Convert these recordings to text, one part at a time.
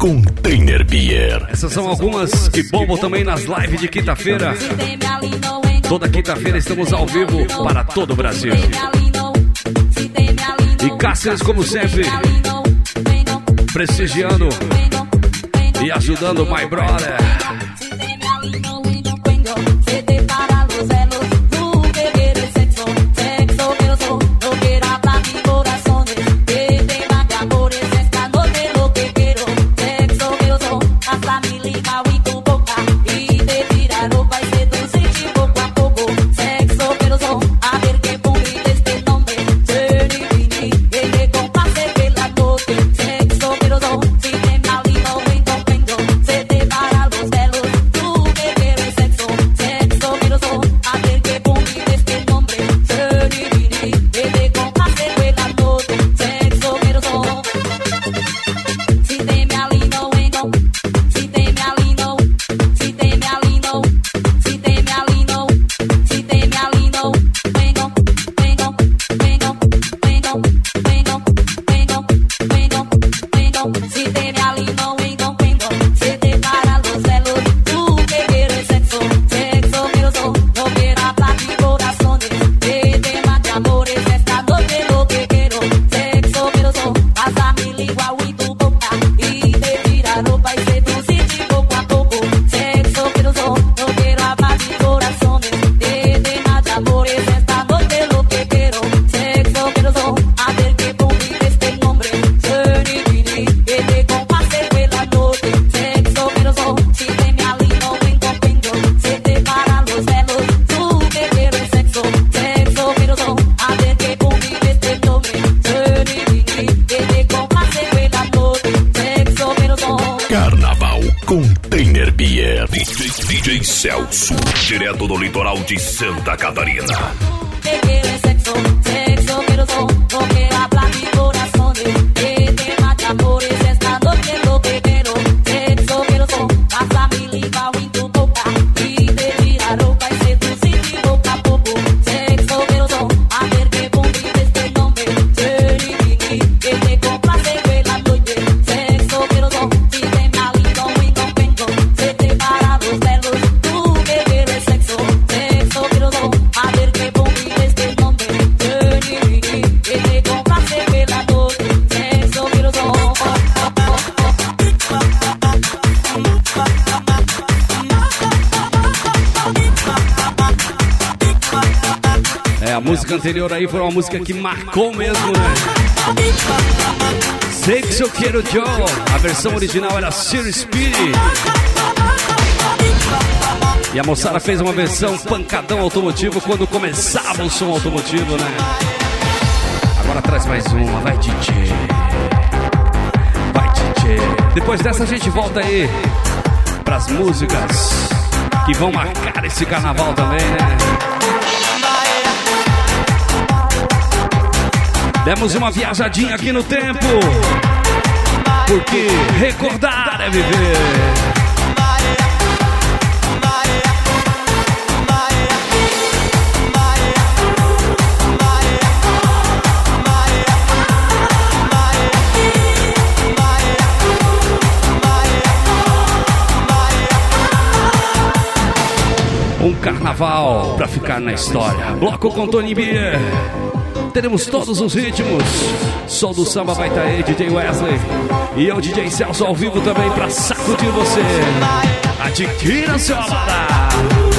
Container Beer. Essas são algumas que bombam também nas lives de quinta-feira. Toda quinta-feira estamos ao vivo para todo o Brasil. E Cáceres, como sempre, prestigiando e ajudando o My Brother. DJ Celso, direto do litoral de Santa Catarina. A música anterior aí foi uma música que marcou mesmo, né? Sexo Eu Quero Joe. A versão original era Sir Speed. E a moçada fez uma versão pancadão automotivo quando começava o som automotivo, né? Agora traz mais uma, vai DJ. Vai DJ. Depois dessa a gente volta aí pras músicas que vão marcar esse carnaval também, né? Demos uma viajadinha aqui no tempo, porque recordar é viver. Um carnaval pra ficar na história. Bloco com Tony Beer. Teremos todos os ritmos. Som do samba vai estar aí, DJ Wesley. E eu, DJ Celso, ao vivo também pra sacudir você. Adquira seu abadá.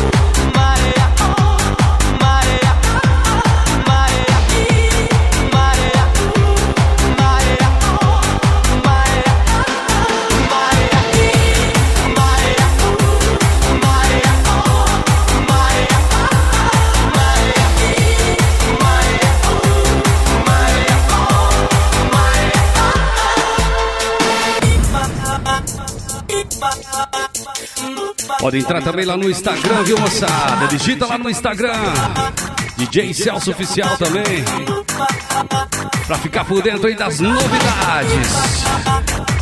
Pode entrar também lá no Instagram, viu, moçada? Digita lá no Instagram DJ Celso Oficial também, pra ficar por dentro aí das novidades.